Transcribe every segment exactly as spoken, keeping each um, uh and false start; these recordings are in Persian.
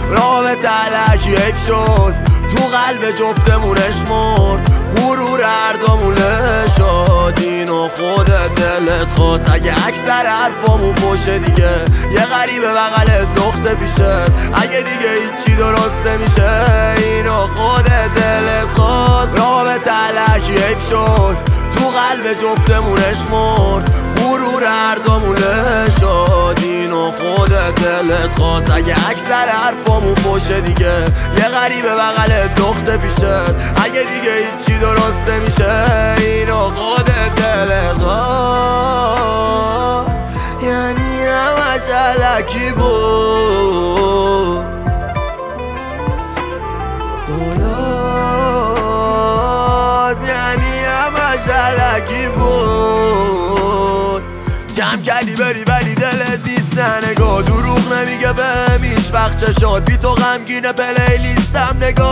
رابطه علکی حیف شد، تو قلب جفتمونش مرد، غرور هردامونه شد. اینو خودت دلت خواست، اگه اکثر حرفامون فوشه دیگه یه غریبه بغلت لخته پیشت، اگه دیگه هیچی درست نمیشه اینو خودت دلت خواست. رابطه علکی حیف شد، تو قلب جفتمونش مرد، غرور هردامونه شد. اینو خودت دلت خواست، اگه اکثر حرفامون فوشه دیگه یه غریبه بغلت لخته پیشت، اگه دیگه هیچی درست نمیشه اینو خودت دلت خواست. یعنی همش علکی بود، قولات یعنی همش علکی بود. جمع کردی بری ولی دلت نیست نگاه، دروغ نمیگه بهم هیچ وقت چشات، بی تو غمگینه پلیلیستم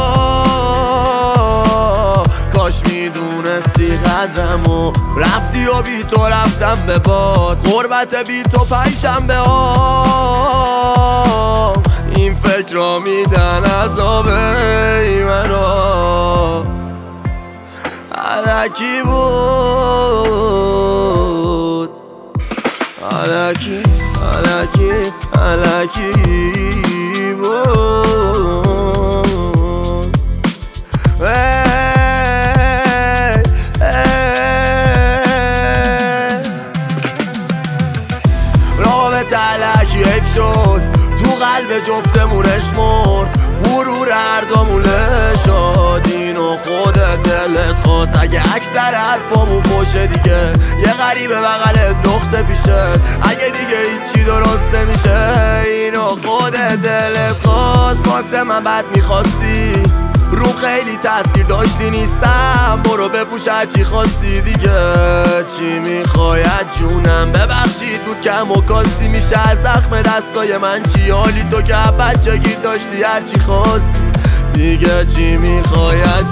نگاه. کاش میدونستی قدرمو، رفتی و بی تو رفتم به باد، غربت بی تو پنجشنبه ها این فکر را میدن عذاب منو. علکی بود، علکی علکی علکی بود. ای ای رابطه علکی حیف شد، تو قلب جفتمونش مرد، غرور هردامونه شد. اینو خودت دلت خواست، اگه اکثر حرفامون فوشه دیگه یه غریبه بغلت لخته پیشت، اگه دیگه هیچی درست نمیشه اینو خودت دلت خواست. واسه من بد میخواستی، رو خیلی تاثیر داشتی نیستم، برو بپوش هرچی خواستی دیگه. چی میخواید جونم ببخشید بود کم و کاستی، میشه از زخم دستای من چی حالی تو که بچگی داشتی هرچی خواستی دیگه. چی میخواید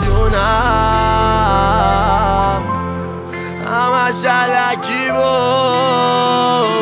جونم همش علکی بود.